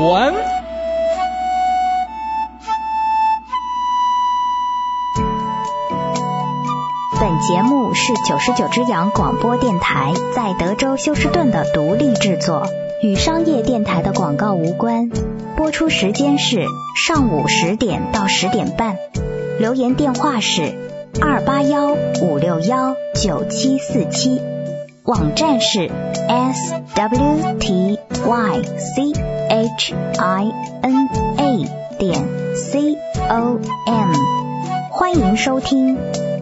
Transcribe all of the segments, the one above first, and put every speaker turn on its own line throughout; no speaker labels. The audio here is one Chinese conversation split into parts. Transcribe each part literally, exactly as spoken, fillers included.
文。
本节目是九十九只羊广播电台在德州休斯顿的独立制作，与商业电台的广告无关。播出时间是上午十点到十点半。留言电话是二八幺五六幺九七四七，网站是 s w t y c h i n a 点 c o m， 欢迎收听。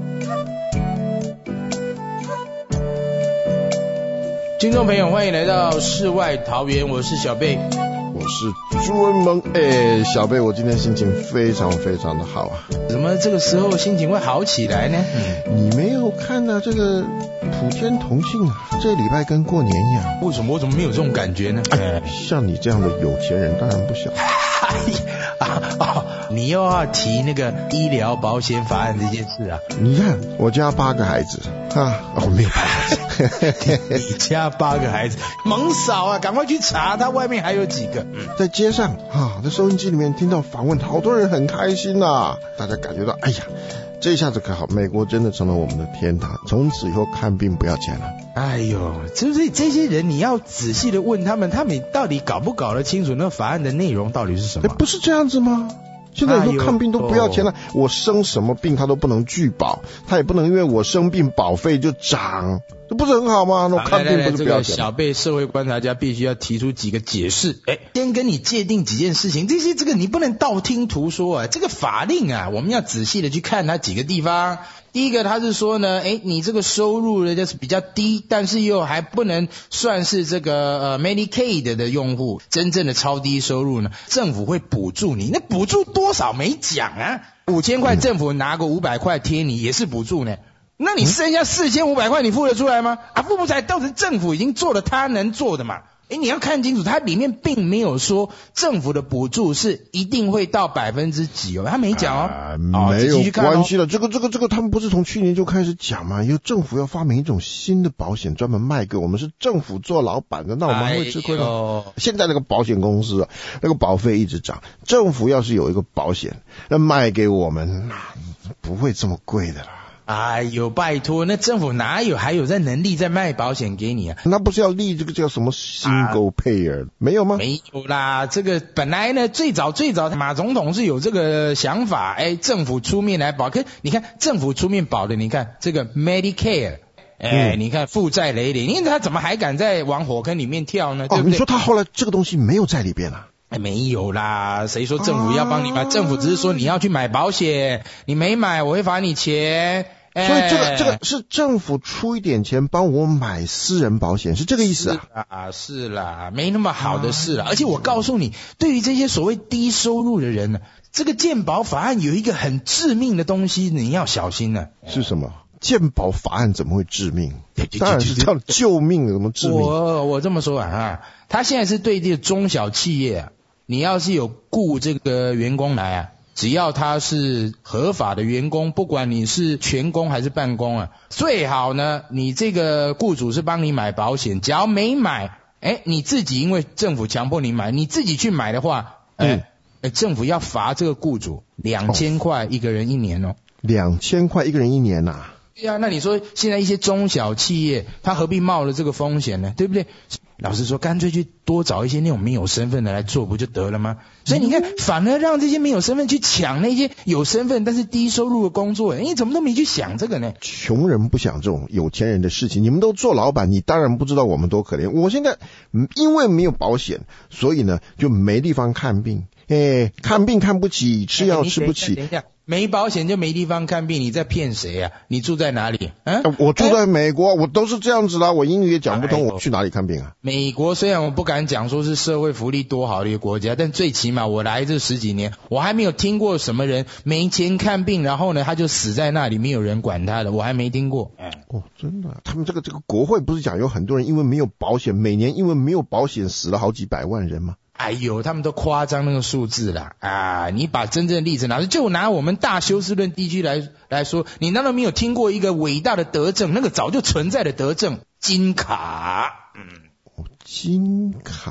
听众朋友，欢迎来到世外桃源，我是小贝，
我是朱文萌。哎，小贝，我今天心情非常非常的好啊！
怎么这个时候心情会好起来呢？
嗯、你没有看到这个普天同庆啊？这礼拜跟过年一样。
为什么我怎么没有这种感觉呢？
哎，像你这样的有钱人当然不小。
啊哦，你又要提那个医疗保险法案这件事啊？
你看我家八个孩子啊，我、哦、没有八个孩子。
你家八个孩子，猛嫂啊，赶快去查，他外面还有几个？嗯、
在街上啊，在收音机里面听到访问，好多人很开心呐、啊，大家感觉到，哎呀，这下子可好，美国真的成了我们的天堂，从此以后看病不要钱了。
哎呦，就是这些人，你要仔细的问他们，他们到底搞不搞得清楚那法案的内容到底是什么？
不是这样子吗？现在以后看病都不要钱了，哎、我生什么病他都不能拒保，他也不能因为我生病保费就涨，这不是很好吗？那我看病不是不要钱？来来来，这个
小贝社会观察家必须要提出几个解释。哎，先跟你界定几件事情，这些这个你不能道听途说啊，这个法令啊，我们要仔细的去看它几个地方。第一个，他是说呢，哎，你这个收入呢就是比较低，但是又还不能算是这个呃 Medicaid 的用户，真正的超低收入呢，政府会补助你。那补助多少没讲啊？五千块政府拿个五百块贴你，也是补助呢。那你剩下四千五百块，你付得出来吗？啊，付不出来，到底政府已经做了他能做的嘛。诶，你要看清楚，它里面并没有说政府的补助是一定会到百分之几哦，他没讲哦。
啊、没有关系了，这个这个这个，他们不是从去年就开始讲吗？有政府要发明一种新的保险，专门卖给我们，是政府做老板的，那我们还会吃亏吗？哎、现在那个保险公司啊，那个保费一直涨，政府要是有一个保险，那卖给我们，那不会这么贵的啦。
哎呦，拜托，那政府哪有还有在能力在卖保险给你啊？
那不是要立这个叫什么 single payer、啊、没有吗？
没有啦，这个本来呢，最早最早马总统是有这个想法，哎，政府出面来保，可是你看政府出面保的，你看这个 Medicare， 哎、嗯，你看负债累累，你看他怎么还敢再往火坑里面跳呢？
哦，
对不对？
你说他后来这个东西没有在里边啊？
哎，没有啦，谁说政府要帮你买？啊、政府只是说你要去买保险，你没买我会罚你钱。
所以这个这个是政府出一点钱帮我买私人保险，是这个意思啊？
是啦，是啦，没那么好的事啦。啊、而且我告诉你，对于这些所谓低收入的人呢，这个健保法案有一个很致命的东西，你要小心了。
是什么？健保法案怎么会致命？当然是叫救命，怎么致命？
我我这么说啊，他现在是对这个中小企业啊，你要是有雇这个员工来啊。只要他是合法的员工，不管你是全工还是半工啊，最好呢，你这个雇主是帮你买保险，只要没买，哎，你自己因为政府强迫你买，你自己去买的话，哎，嗯、政府要罚这个雇主两千块一个人一年哦，
两千块一个人一年呐、啊？
对啊，那你说现在一些中小企业，他何必冒了这个风险呢？对不对？老实说，干脆去多找一些那种没有身份的来做不就得了吗？所以你看，反而让这些没有身份去抢那些有身份但是低收入的工作，你怎么都没去想这个呢？
穷人不想这种有钱人的事情，你们都做老板，你当然不知道我们多可怜。我现在因为没有保险，所以呢就没地方看病，哎，看病看不起，吃药吃不起。
等一下，没保险就没地方看病，你在骗谁啊？你住在哪里？啊，
我住在美国，我都是这样子啦，我英语也讲不通，我去哪里看病啊？
美国虽然我不敢讲说是社会福利多好的一个国家，但最起码我来这十几年，我还没有听过什么人没钱看病，然后呢他就死在那里，没有人管他的，我还没听过。
哦，真的，他们这个这个国会不是讲有很多人因为没有保险，每年因为没有保险死了好几百万人吗？
哎呦，他们都夸张那个数字啦啊！你把真正的例子拿出，就拿我们大休斯顿地区来来说，你难道没有听过一个伟大的德政？那个早就存在的德政——金卡。嗯，
哦，金卡。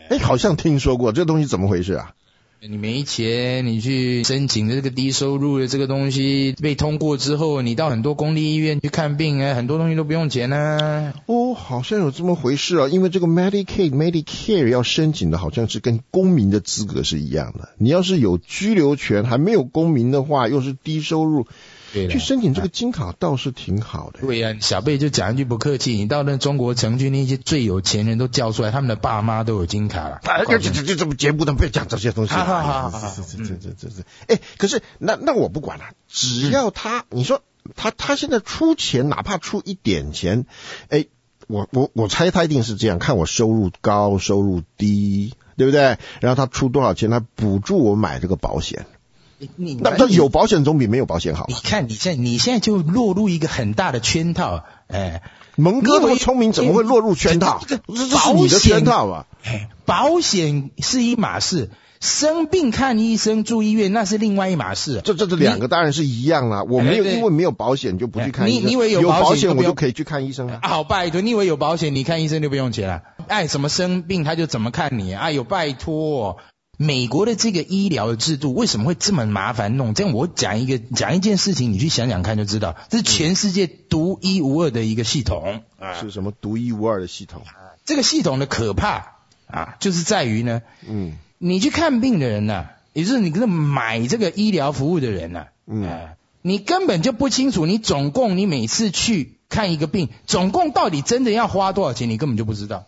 哎，好像听说过这东西，怎么回事啊？
你没钱，你去申请的这个低收入的这个东西被通过之后，你到很多公立医院去看病啊，很多东西都不用钱啊。
哦，好像有这么回事啊，因为这个 Medicaid、Medicare 要申请的好像是跟公民的资格是一样的。你要是有居留权还没有公民的话，又是低收入，去申请这个金卡倒是挺好的。
对呀、啊，小贝就讲一句不客气，你到那中国城区那些最有钱人都叫出来，他们的爸妈都有金卡了。
啊，这这这这么节目都不要讲这些东西。好好好，这这这这这，哎，可是那那我不管了，只要他，嗯、你说他他现在出钱，哪怕出一点钱，哎，我我我猜他一定是这样，看我收入高，收入低，对不对？然后他出多少钱来补助我买这个保险。
你
那这有保险总比没有保险好。
你看你现在你现在就落入一个很大的圈套，哎，
蒙哥那么聪明，怎么会落入圈套？这这是你的圈套啊！
保险是一码事，生病看医生住医院那是另外一码事。
这这这两个当然是一样啦。我没有因为没有保险就不去看医生，
你以为有
保险我就可以去看医生啊？
好，拜托，你以为有保险你看医生就不用钱了？哎，什么生病他就怎么看你？哎呦，拜托。美国的这个医疗的制度为什么会这么麻烦弄？这样我讲一个讲一件事情，你去想想看就知道，这是全世界独一无二的一个系统。
是什么独一无二的系统？
这个系统的可怕啊，就是在于呢，嗯，你去看病的人呢、啊，也就是你跟买这个医疗服务的人呢、啊，嗯、呃，你根本就不清楚，你总共你每次去看一个病，总共到底真的要花多少钱，你根本就不知道。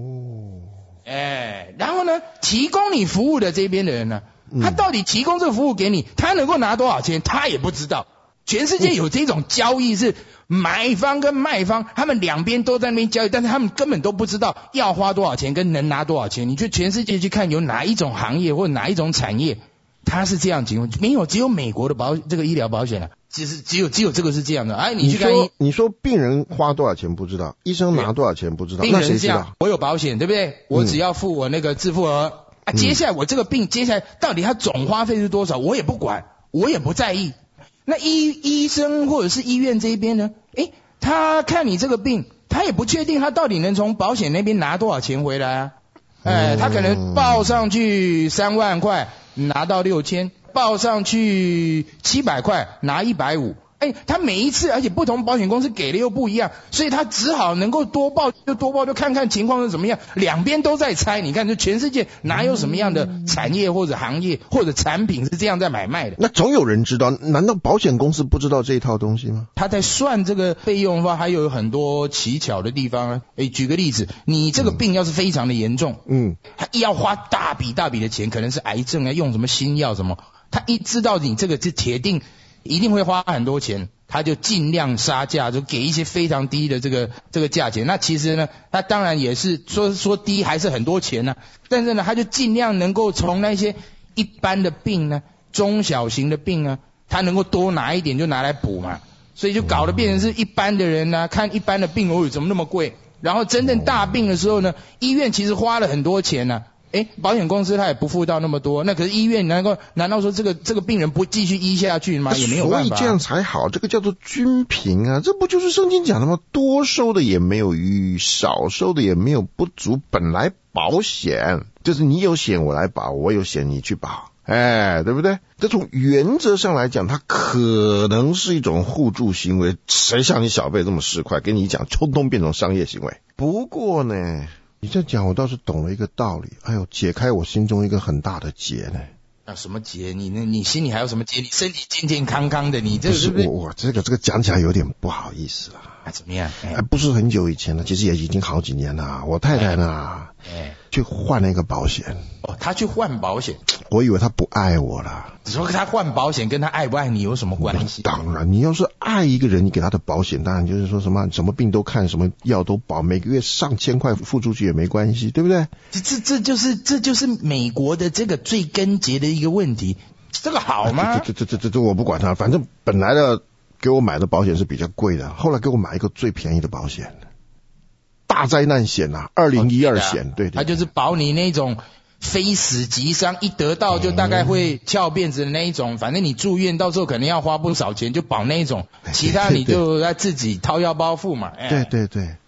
哎，然后呢，提供你服务的这边的人呢，他到底提供这个服务给你，他能够拿多少钱，他也不知道。全世界有这种交易是买方跟卖方，他们两边都在那边交易，但是他们根本都不知道要花多少钱跟能拿多少钱。你去全世界去看，有哪一种行业或者哪一种产业，它是这样情况？没有，只有美国的保这个医疗保险啊，只是只有只有这个是这样的。哎，你去看医，
你说病人花多少钱不知道，医生拿多少钱不知道，那谁知道？
我有保险，对不对？我只要付我那个自付额、嗯、啊。接下来我这个病，接下来到底它总花费是多少，我也不管，我也不在意。那医医生或者是医院这一边呢？诶，他看你这个病，他也不确定他到底能从保险那边拿多少钱回来啊。哎，他可能报上去三万块，拿到六千，报上去七百块，拿一百五。哎，他每一次，而且不同保险公司给的又不一样，所以他只好能够多报就多报，就看看情况是怎么样。两边都在猜，你看，就全世界哪有什么样的产业或者行业或者产品是这样在买卖的？
那总有人知道，难道保险公司不知道这一套东西吗？
他在算这个费用的话，还有很多奇巧的地方啊。哎，举个例子，你这个病要是非常的严重，嗯，他要花大笔大笔的钱，可能是癌症啊，用什么新药什么，他一知道你这个是铁定一定会花很多钱，他就尽量杀价，就给一些非常低的这个这个价钱。那其实呢，他当然也是说说低还是很多钱呢、啊，但是呢，他就尽量能够从那些一般的病呢，中小型的病呢，他能够多拿一点就拿来补嘛，所以就搞得变成是一般的人呢、啊，看一般的病哦，怎么那么贵？然后真正大病的时候呢，医院其实花了很多钱呢、啊。诶，保险公司他也不付到那么多，那可是医院难道难道说这个这个病人不继续医下去吗？也没有办法。
所以这样才好，这个叫做均平啊，这不就是圣经讲的吗？多收的也没有余，少收的也没有不足。本来保险就是你有险我来保，我有险你去保，哎，对不对？这从原则上来讲，它可能是一种互助行为。谁像你小辈这么市侩，跟你讲，通通变成商业行为。不过呢，你这样讲我倒是懂了一个道理，哎呦，解开我心中一个很大的结呢。
啊，什么结？你呢？你心里还有什么结？你身体健健康康的，你这
个
是不是？
我我这个这个讲起来有点不好意思啦。
啊，怎么样？哎，
不是很久以前了，其实也已经好几年了。我太太呢，哎，去换了一个保险。
哦，她去换保险？
我以为她不爱我了。
你说她换保险跟她爱不爱你有什么关系？
当然，你要是爱一个人，你给他的保险，当然就是说什么什么病都看，什么药都保，每个月上千块付出去也没关系，对不对？
这这这就是这就是美国的这个最根结的一个问题。这个好吗？
这这这这这我不管他，反正本来的给我买的保险是比较贵的，后来给我买一个最便宜的保险，大灾难险啊，二零一二险，对对，
它就是保你那种非死即伤，一得到就大概会翘辫子的那一种，反正你住院到时候可能要花不少钱，就保那一种，其他你就要自己掏腰包付嘛。
对对对，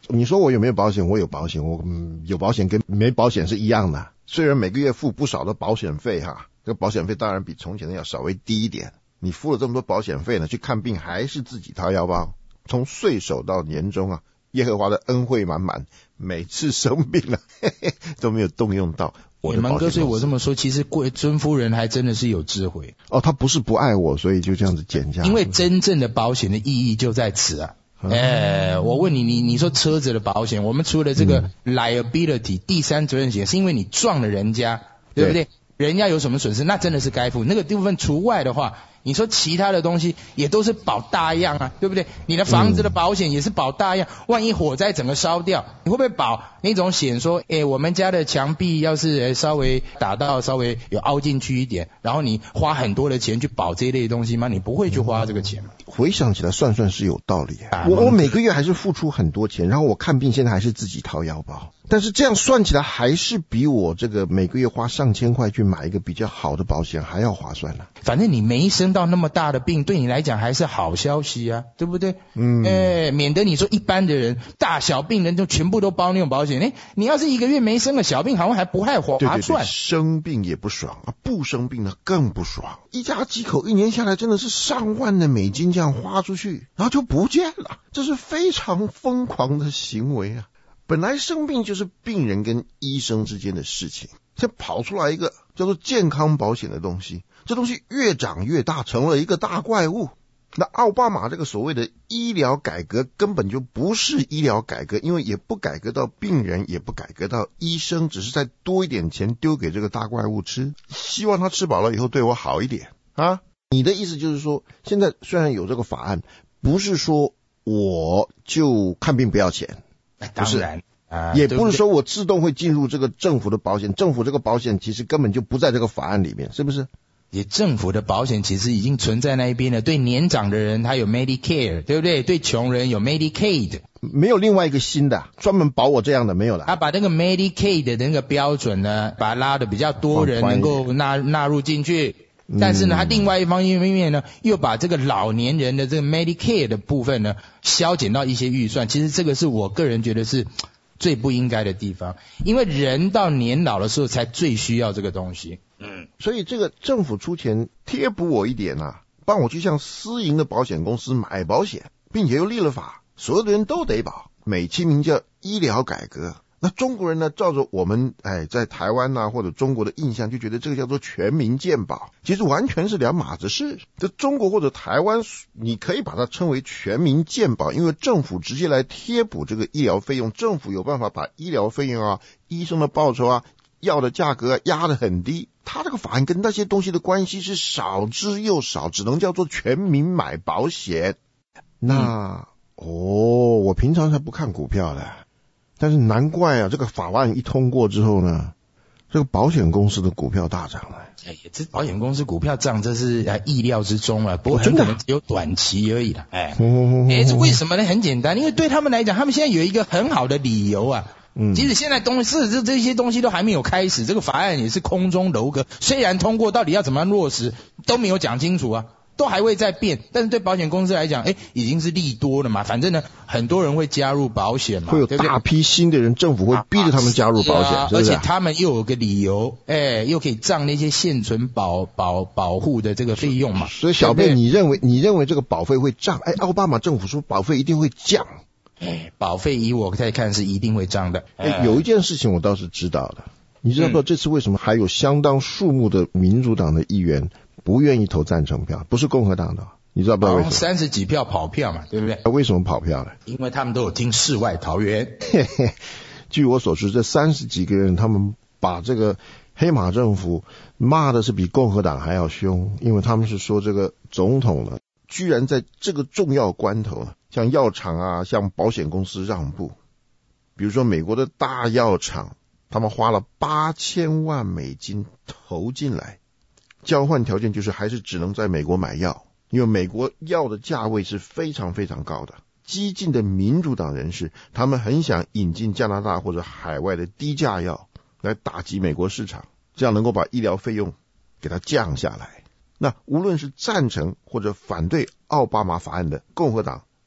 你说我有没有保险？我有保险，我、嗯、有保险跟没保险是一样的。虽然每个月付不少的保险费哈，这个保险费当然比从前的要稍微低一点。你付了这么多保险费呢，去看病还是自己掏腰包。从岁首到年终啊，耶和华的恩惠满满，每次生病了嘿嘿都没有动用到我的保险公司。
芒哥，所以我这么说，其实贵尊夫人还真的是有智慧
哦，他不是不爱我，所以就这样子减价。
因为真正的保险的意义就在此啊。哎、欸，我问你，你你说车子的保险，我们除了这个 liability、嗯、第三责任险，是因为你撞了人家，对不对？对，人家有什么损失，那真的是该付。那个部分除外的话，你说其他的东西也都是保大样啊，对不对？你的房子的保险也是保大样，嗯、万一火灾整个烧掉，你会不会保那种险说，诶，我们家的墙壁要是稍微打到稍微有凹进去一点，然后你花很多的钱去保这一类东西吗？你不会去花这个钱吗？
回想起来算算是有道理、啊、我我每个月还是付出很多钱，然后我看病现在还是自己掏腰包，但是这样算起来还是比我这个每个月花上千块去买一个比较好的保险还要划算呢、啊。
反正你没生到那么大的病，对你来讲还是好消息啊，对不对？嗯，哎，免得你说一般的人大小病人就全部都包那种保险，哎，你要是一个月没生个小病，好像还不太划算。
对对对，生病也不爽啊，不生病呢更不爽。一家几口一年下来真的是上万的美金这样花出去，然后就不见了，这是非常疯狂的行为啊！本来生病就是病人跟医生之间的事情，现在跑出来一个叫做健康保险的东西，这东西越长越大，成了一个大怪物。那奥巴马这个所谓的医疗改革根本就不是医疗改革，因为也不改革到病人，也不改革到医生，只是再多一点钱丢给这个大怪物吃，希望他吃饱了以后对我好一点啊。你的意思就是说，现在虽然有这个法案，不是说我就看病不要钱，
当然
啊，也不是说我自动会进入这个政府的保险，政府这个保险其实根本就不在这个法案里面，是不是？
也政府的保险其实已经存在那一边了，对年长的人他有 Medicare， 对不对？对穷人有 Medicaid，
没有另外一个新的专门保我这样的没有了。
他把那个 Medicaid 的那个标准呢，把它拉的比较多人能够纳纳入进去。但是呢，他另外一方面呢，又把这个老年人的这个 Medicare 的部分呢，削减到一些预算。其实这个是我个人觉得是最不应该的地方，因为人到年老的时候才最需要这个东西。
嗯，所以这个政府出钱贴补我一点啊，帮我去向私营的保险公司买保险，并且又立了法，所有的人都得保，美其名叫医疗改革。那中国人呢，照着我们哎在台湾啊或者中国的印象，就觉得这个叫做全民健保，其实完全是两码子事。这中国或者台湾，你可以把它称为全民健保，因为政府直接来贴补这个医疗费用，政府有办法把医疗费用啊、医生的报酬啊、药的价格啊压得很低。他这个法案跟那些东西的关系是少之又少，只能叫做全民买保险。那、嗯、哦，我平常才不看股票的。但是难怪啊，这个法案一通过之后呢，这个保险公司的股票大涨了。
哎，这保险公司股票涨，这是呃意料之中啊，不过很可能只有短期而已啦。哎，哎，这为什么呢？很简单，因为对他们来讲，他们现在有一个很好的理由啊。嗯，即使现在东西这这些东西都还没有开始，这个法案也是空中楼阁，虽然通过，到底要怎么样落实都没有讲清楚啊。都还会再变，但是对保险公司来讲，哎，已经是利多了嘛。反正呢，很多人会加入保险嘛，
会有大批新的人，政府会逼着他们加入保险，
啊
是不是？
而且他们又有个理由，哎，又可以涨那些现存保保保护的这个费用嘛。
所以小贝，你认为你认为这个保费会涨？哎，奥巴马政府说保费一定会降。
哎，保费以我在看是一定会涨的。
哎，有一件事情我倒是知道的，你知道不知道这次为什么还有相当数目的民主党的议员不愿意投赞成票，不是共和党的，你知道不知道为什么？
三十几票跑票嘛，对不对？
为什么跑票呢？
因为他们都有听世外桃源。
据我所知，这三十几个人，他们把这个黑马政府骂的是比共和党还要凶，因为他们是说这个总统呢，居然在这个重要关头呢，向药厂啊、向保险公司让步。比如说美国的大药厂，他们花了八千万美金投进来。交换条件就是还是只能在美国买药，因为美国药的价位是非常非常高的。激进的民主党人士，他们很想引进加拿大或者海外的低价药来打击美国市场，这样能够把医疗费用给它降下来。那无论是赞成或者反对奥巴马法案的共和党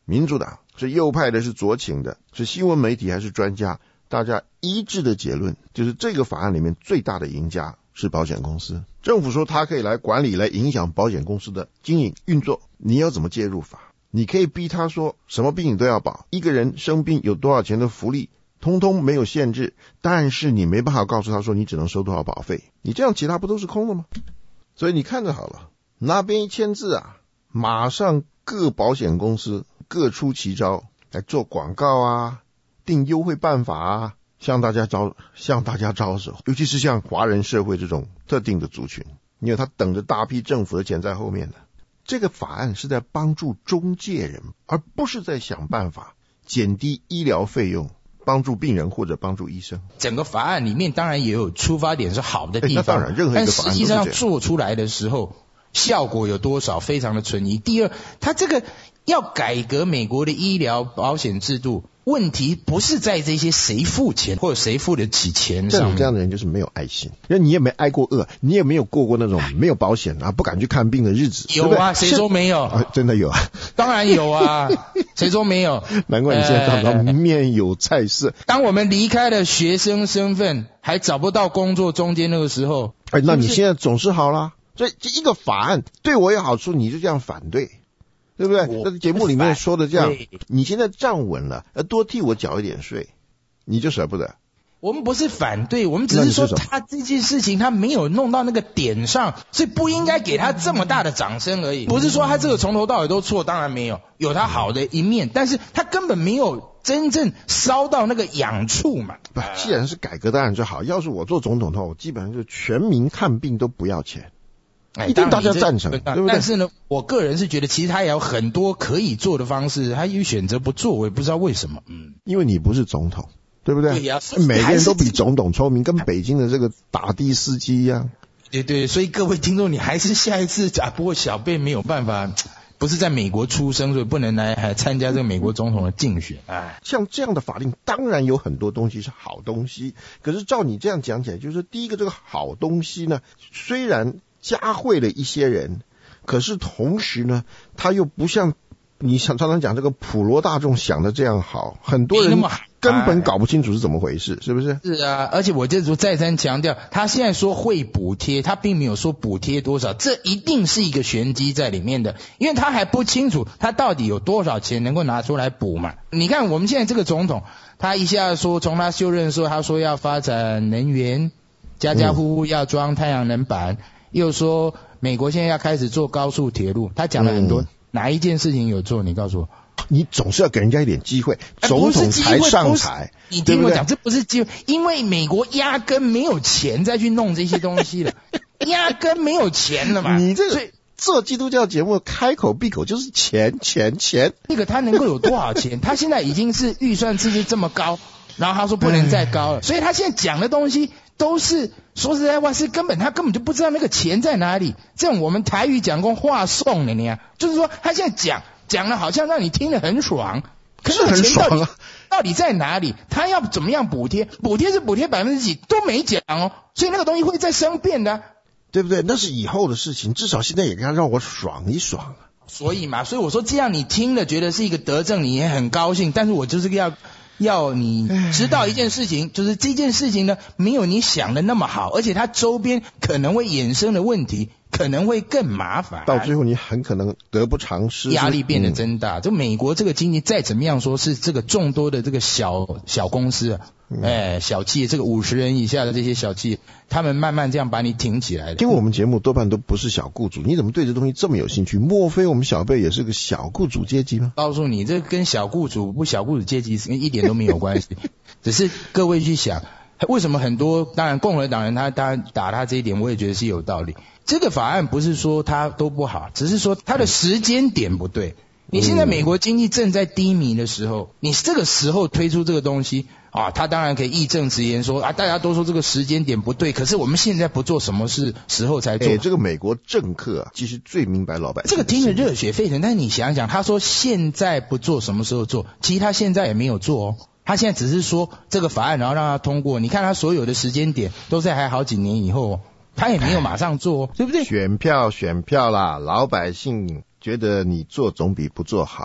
民主党，是右派的，是左倾的，是新闻媒体还是专家，大家一致的结论就是这个法案里面最大的赢家是保险公司。政府说它可以来管理来影响保险公司的经营运作，你要怎么介入法？你可以逼他说什么病你都要保，一个人生病有多少钱的福利通通没有限制，但是你没办法告诉他说你只能收多少保费，你这样其他不都是空的吗？所以你看着好了，那边一签字啊，马上各保险公司各出奇招来做广告啊，定优惠办法啊，向大家招向大家招手，尤其是像华人社会这种特定的族群，因为他等着大批政府的钱在后面的。这个法案是在帮助中介人，而不是在想办法减低医疗费用，帮助病人或者帮助医生。
整个法案里面当然也有出发点是好的地方，
那当然任何一个法案
但实际上做出来的时候效果有多少非常的存疑。第二，他这个要改革美国的医疗保险制度，问题不是在这些谁付钱或者谁付得起钱上面。
这样的人就是没有爱心，因为你也没挨过饿，你也没有过过那种没有保险啊不敢去看病的日子。
有啊，谁说没有、
啊、真的有啊，
当然有啊，谁说没有？
难怪你现在看到面有菜色、呃、
当我们离开了学生身份还找不到工作中间那个时候，
哎，那你现在总是好啦。所以这一个法案对我有好处你就这样反对，对不对？那节目里面说的这样，你现在站稳了，多替我缴一点税，你就舍不得。
我们不是反对，我们只是说他这件事情他没有弄到那个点上，所以不应该给他这么大的掌声而已。不是说他这个从头到尾都错，当然没有，有他好的一面，但是他根本没有真正烧到那个痒处嘛。
不，既然是改革当然就好。要是我做总统的话，我基本上就全民看病都不要钱。
哎，
一定大家赞成，对不对？
但是呢，我个人是觉得，其实他也有很多可以做的方式，他又选择不做，我也不知道为什么。嗯，
因为你不是总统，对不对？
对呀、啊，
每个人都比总统聪明，跟北京的这个打的司机一样。
对对，所以各位听众，你还是下一次啊。不过小贝没有办法，不是在美国出生，所以不能来还参加这个美国总统的竞选。哎，
像这样的法令，当然有很多东西是好东西，可是照你这样讲起来，就是第一个，这个好东西呢，虽然加惠了一些人，可是同时呢，他又不像你常常讲这个普罗大众想的这样好，很多人根本搞不清楚是怎么回事，是不是？
是啊，而且我这次再三强调，他现在说会补贴，他并没有说补贴多少，这一定是一个玄机在里面的，因为他还不清楚他到底有多少钱能够拿出来补嘛。你看我们现在这个总统，他一下说从他就任说他说要发展能源，家家户户要装太阳能板。嗯，又说美国现在要开始做高速铁路，他讲了很多、嗯、哪一件事情有做？你告诉我。
你总是要给人家一点机会，总统才上台，
你听我讲，这不是机会，因为美国压根没有钱再去弄这些东西了，压根没有钱了嘛。
你这个做基督教节目开口闭口就是钱钱钱，
那个他能够有多少钱？他现在已经是预算赤字这么高，然后他说不能再高了，所以他现在讲的东西都是说实在话，是根本他根本就不知道那个钱在哪里。这种我们台语讲过话送的，你啊，就是说他现在讲讲的好像让你听得很爽，可是
很爽啊，
到底在哪里？他要怎么样补贴？补贴是补贴百分之几都没讲哦，所以那个东西会再生变的、啊，
对不对？那是以后的事情，至少现在也该让我爽一爽啊。
所以嘛，所以我说这样你听了觉得是一个德政，你也很高兴，但是我就是要。要你知道一件事情，就是这件事情呢，没有你想的那么好，而且它周边可能会衍生的问题可能会更麻烦，
到最后你很可能得不偿失，
压力变得真大。就、嗯、美国这个经济再怎么样说是这个众多的这个小小公司啊，嗯、哎，小企业，这个五十人以下的这些小企业，他们慢慢这样把你挺起来的。
听我们节目多半都不是小雇主，你怎么对这东西这么有兴趣？莫非我们小贝也是个小雇主阶级吗？
告诉你，这跟小雇主不小雇主阶级一点都没有关系，只是各位去想，为什么很多当然共和党人他当然打他这一点，我也觉得是有道理。这个法案不是说它都不好，只是说它的时间点不对。你现在美国经济正在低迷的时候，你这个时候推出这个东西啊，他当然可以义正辞严说啊，大家都说这个时间点不对，可是我们现在不做什么事时候才做。
哎，这个美国政客啊，其实最明白老百姓。
这个听着热血沸腾，但是你想想，他说现在不做什么时候做，其实他现在也没有做哦。他现在只是说这个法案，然后让他通过。你看他所有的时间点都在还好几年以后哦。他也没有马上做，对不对？
选票选票啦，老百姓觉得你做总比不做好。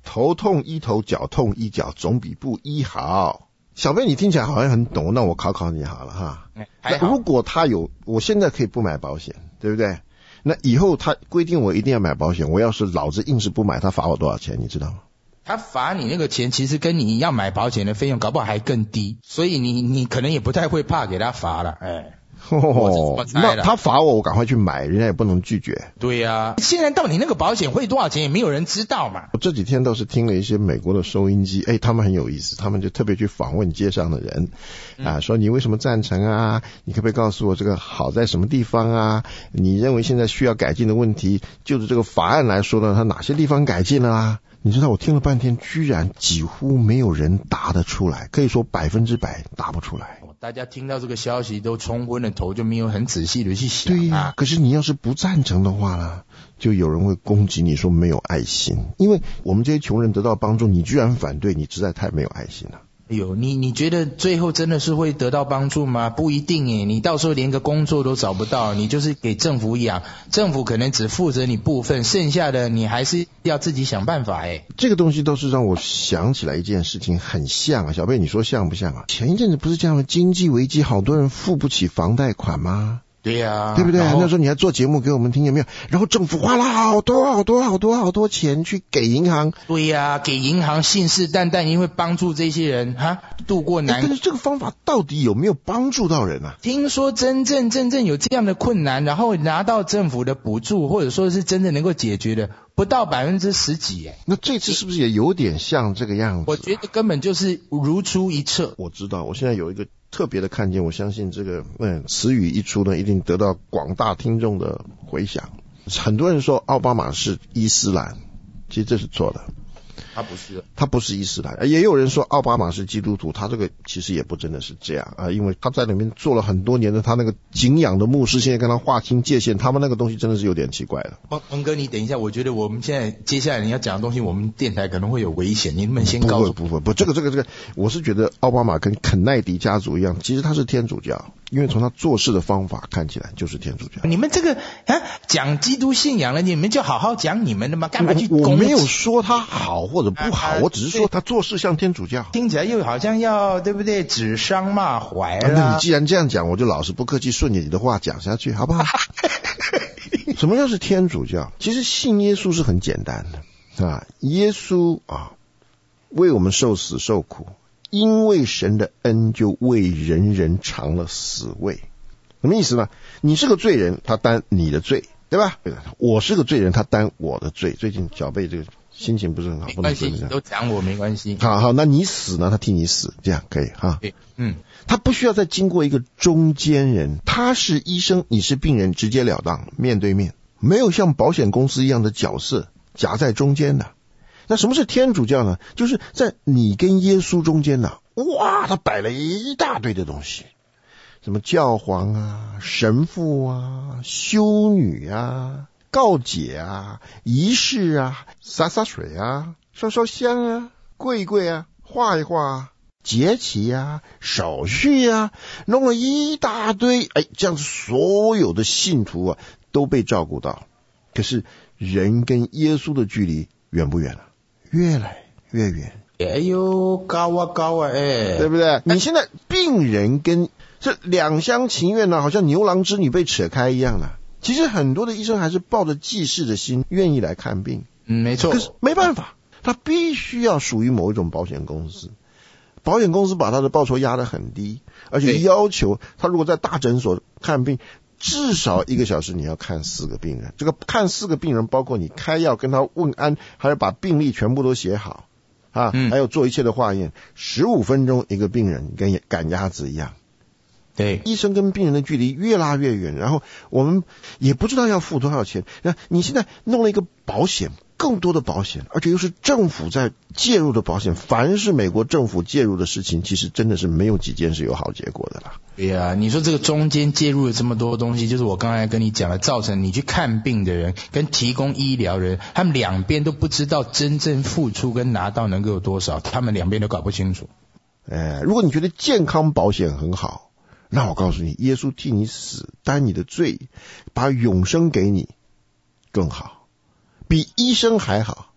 头痛医头，脚痛医脚，总比不医好。小贝，你听起来好像很懂，那我考考你好了哈。
还好，
如果他有，我现在可以不买保险，对不对？那以后他规定我一定要买保险，我要是老子硬是不买，他罚我多少钱，你知道吗？
他罚你那个钱，其实跟你要买保险的费用搞不好还更低，所以你你可能也不太会怕给他罚了，哎。
哦，那他罚我，我赶快去买，人家也不能拒绝。
对呀、啊，现在到底那个保险会多少钱，也没有人知道嘛。
我这几天倒是听了一些美国的收音机，哎，他们很有意思，他们就特别去访问街上的人，啊，说你为什么赞成啊？你可不可以告诉我这个好在什么地方啊？你认为现在需要改进的问题，就是这个法案来说呢，它哪些地方改进了啊？你知道我听了半天，居然几乎没有人答得出来，可以说百分之百答不出来。
大家听到这个消息都冲昏了头，就没有很仔细的去想、啊。
对呀、啊，可是你要是不赞成的话呢，就有人会攻击你说没有爱心，因为我们这些穷人得到帮助，你居然反对，你实在太没有爱心了。
哎呦，你你觉得最后真的是会得到帮助吗？不一定耶，你到时候连个工作都找不到，你就是给政府养，政府可能只负责你部分，剩下的你还是要自己想办法耶。
这个东西倒是让我想起来一件事情，很像啊，小贝你说像不像啊？前一阵子不是这样的经济危机，好多人付不起房贷款吗？
对呀、啊，
对不对？那时候你还做节目给我们听，有没有？然后政府花了好多好多好多好多钱去给银行。
对呀、啊，给银行信誓旦旦因为帮助这些人哈度过难。
但是这个方法到底有没有帮助到人啊？
听说真正真正有这样的困难，然后拿到政府的补助，或者说是真正能够解决的，不到百分之十几哎。
那这次是不是也有点像这个样子、啊？
我觉得根本就是如出一辙。
我知道，我现在有一个特别的看见，我相信这个嗯词语一出呢，一定得到广大听众的回响。很多人说奥巴马是伊斯兰，其实这是错的。
他不是，
他不是伊斯兰，也有人说奥巴马是基督徒，他这个其实也不真的是这样啊，因为他在里面做了很多年的，他那个敬仰的牧师现在跟他划清界限，他们那个东西真的是有点奇怪的。
王王哥，你等一下，我觉得我们现在接下来你要讲的东西，我们电台可能会有危险，你们先告诉我。
不会不会不，这个这个这个，我是觉得奥巴马跟肯奈迪家族一样，其实他是天主教，因为从他做事的方法看起来就是天主教。
你们这个啊讲基督信仰了，你们就好好讲你们的嘛，干嘛去攻击？
我没有说他好或者不好，啊、我只是说他做事像天主教，
听起来又好像要对不对？指桑骂槐啦、
啊。那你既然这样讲，我就老实不客气，顺着你的话讲下去，好不好？什么叫是天主教？其实信耶稣是很简单的啊，耶稣啊为我们受死受苦，因为神的恩就为人人尝了死味。什么意思呢？你是个罪人，他担你的罪，对吧？我是个罪人，他担我的罪。最近小贝这个心情不是很好，
没关系，都讲我没关系。
好好，那你死呢？他替你死，这样可以哈。
嗯，
他不需要再经过一个中间人，他是医生，你是病人，直截了当，面对面，没有像保险公司一样的角色夹在中间的。那什么是天主教呢？就是在你跟耶稣中间呢，哇，他摆了一大堆的东西。什么教皇啊、神父啊、修女啊、告解啊、仪式啊、洒洒水啊、烧烧香啊、跪一跪啊、画一画啊、节期啊、手续啊，弄了一大堆，哎，这样子所有的信徒啊都被照顾到。可是人跟耶稣的距离远不远了？越来越远。
哎呦，高啊高啊，哎，
对不对？你现在病人跟这两厢情愿呢，好像牛郎织女被扯开一样的。其实很多的医生还是抱着济世的心，愿意来看病。
嗯，没错。
可是没办法，他必须要属于某一种保险公司。保险公司把他的报酬压得很低，而且要求他如果在大诊所看病，至少一个小时你要看四个病人。这个看四个病人，包括你开药、跟他问安，还要把病历全部都写好啊，嗯、还有做一切的化验。十五分钟一个病人，跟赶鸭子一样。
对，
医生跟病人的距离越拉越远，然后我们也不知道要付多少钱。那你现在弄了一个保险，更多的保险，而且又是政府在介入的保险，凡是美国政府介入的事情，其实真的是没有几件是有好结果的啦。
对呀、啊，你说这个中间介入了这么多东西，就是我刚才跟你讲的，造成你去看病的人跟提供医疗人，他们两边都不知道真正付出跟拿到能够有多少，他们两边都搞不清楚。
哎，如果你觉得健康保险很好，那我告诉你，耶稣替你死，担你的罪，把永生给你更好，比医生还好，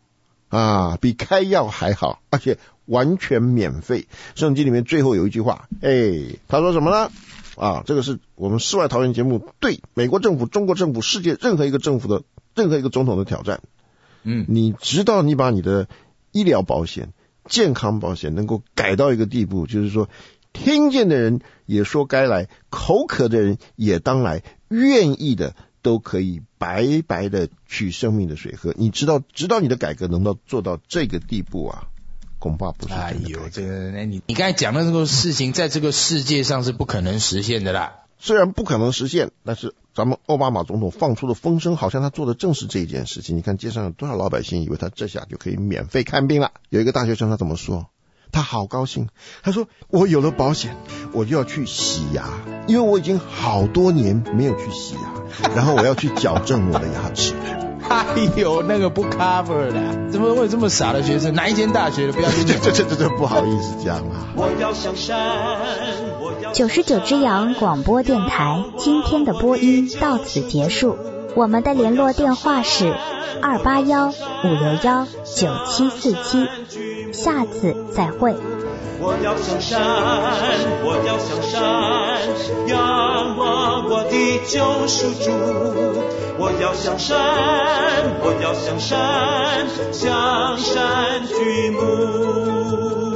啊，比开药还好，而且完全免费。圣经里面最后有一句话，哎，他说什么呢？啊，这个是我们世外桃源节目对美国政府、中国政府、世界任何一个政府的任何一个总统的挑战。
嗯，
你直到你把你的医疗保险、健康保险能够改到一个地步，就是说听见的人也说该来，口渴的人也当来，愿意的都可以白白的取生命的水喝。你知道，直到你的改革能够做到这个地步啊，恐怕不是真的。
哎呦，这个你你刚才讲的这个事情，在这个世界上是不可能实现的啦。
虽然不可能实现，但是咱们奥巴马总统放出的风声，好像他做的正是这一件事情。你看街上有多少老百姓以为他这下就可以免费看病了。有一个大学生他怎么说？他好高兴，他说我有了保险，我就要去洗牙，因为我已经好多年没有去洗牙，然后我要去矫正我的牙齿。
哎呦，那个不 cover 的，怎么会有这么傻的学生？哪一间大学的？不要去
这这这这这不好意思讲啊。
我要向山，
九十九之阳广播电台今天的播音到此结束，我们的联络电话是二八幺五六幺九七四七，下次再会。
我要向山，我要向山，仰望我的救赎主。我要向山，我要向山，向山举目。